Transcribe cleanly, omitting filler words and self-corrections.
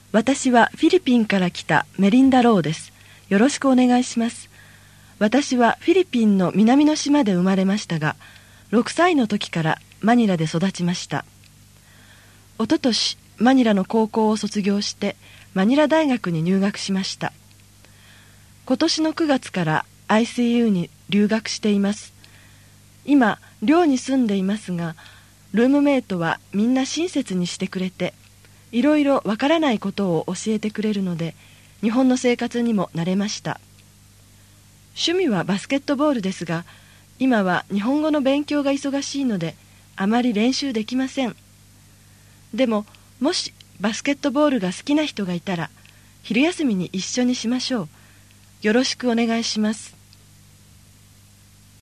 私はフィリピンから来たメリンダ・ローです。よろしくお願いします。私はフィリピンの南の島で生まれましたが、6歳の時からマニラで育ちました。おととし、マニラの高校を卒業してマニラ大学に入学しました。今年の9月から ICU に留学しています。今、寮に住んでいますが、ルームメイトはみんな親切にしてくれて、いろいろわからないことを教えてくれるので、日本の生活にも慣れました。趣味はバスケットボールですが、今は日本語の勉強が忙しいので、あまり練習できません。でも、もしバスケットボールが好きな人がいたら、昼休みに一緒にしましょう。よろしくお願いします。